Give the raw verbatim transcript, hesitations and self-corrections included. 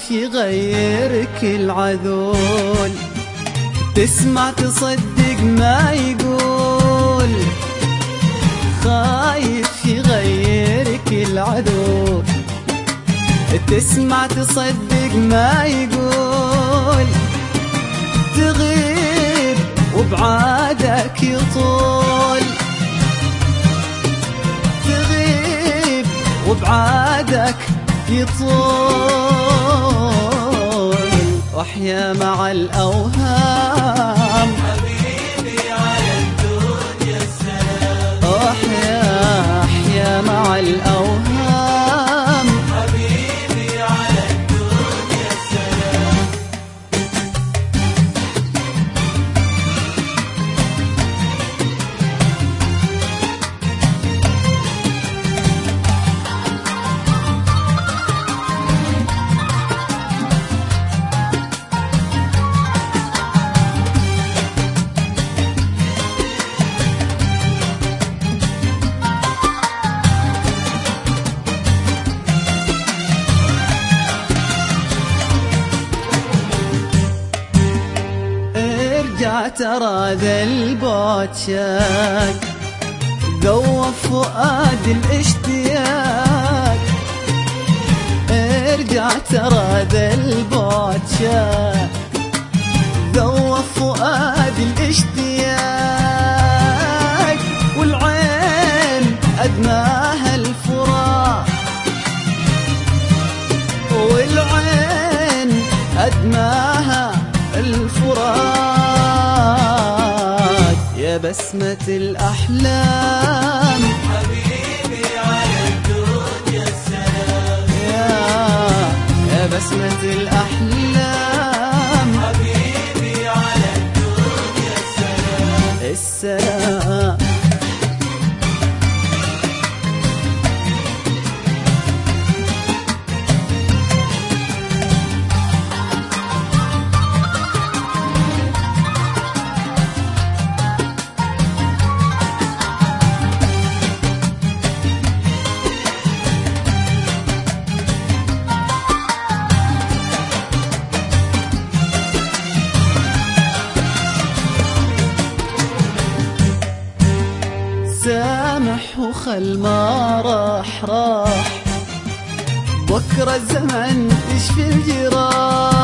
يغيرك العذول، تسمع تصدق ما يقول، خايف يغيرك العذول، تسمع تصدق ما يقول، تغيب وبعادك يطول، تغيب وبعادك يطول، واحيا مع الأوهام حبيبي على الدنيا السلام، احيا احيا مع الأوهام حبيبي على الدنيا السلام. ارجع ترى ذا البعد شاك، ذوب فؤاد الاشتياق، ارجع ترى ذا البعد شاك، ذوب فؤاد الاشتياق، والعين أدماها الفراق، والعين أدماها الفراق، يا بسمة الأحلام حبيبي على الدنيا السلام، يا يا بسمة الأحلام حبيبي على الدنيا السلام. السلام. سامح وخل ما راح راح، بكرة الزمن يشفي الجراح،